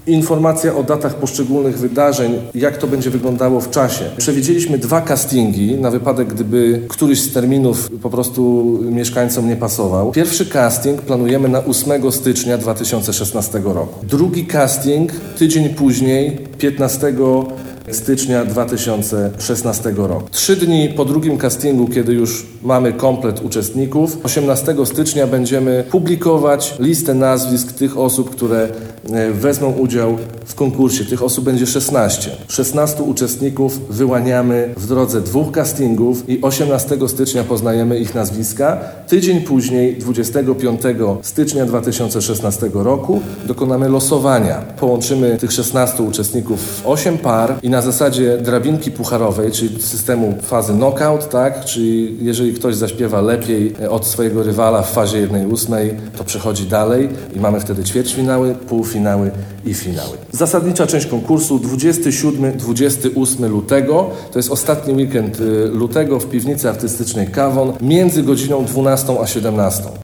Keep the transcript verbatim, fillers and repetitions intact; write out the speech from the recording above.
Informacja o datach poszczególnych wydarzeń, jak to będzie wyglądało w czasie. Przewidzieliśmy dwa castingi na wypadek, gdyby któryś z terminów po prostu mieszkańcom nie pasował. Pierwszy casting planujemy na ósmego stycznia dwa tysiące szesnastego roku. Drugi casting tydzień później, piętnastego stycznia dwa tysiące szesnastego roku. Trzy dni po drugim castingu, kiedy już mamy komplet uczestników, osiemnastego stycznia będziemy publikować listę nazwisk tych osób, które wezmą udział w konkursie. Tych osób będzie szesnaście. szesnastu uczestników wyłaniamy w drodze dwóch castingów i osiemnastego stycznia poznajemy ich nazwiska. Tydzień później, dwudziestego piątego stycznia dwa tysiące szesnastego roku, dokonamy losowania. Połączymy tych szesnastu uczestników w osiem par i na zasadzie drabinki pucharowej, czyli systemu fazy knockout, tak? Czyli jeżeli ktoś zaśpiewa lepiej od swojego rywala w fazie jednej ósmej, to przechodzi dalej i mamy wtedy ćwierćfinały, półfinały i finały. Zasadnicza część konkursu dwudziestego siódmego do dwudziestego ósmego lutego, to jest ostatni weekend lutego w piwnicy artystycznej Kawon między godziną dwunastą a siedemnastą.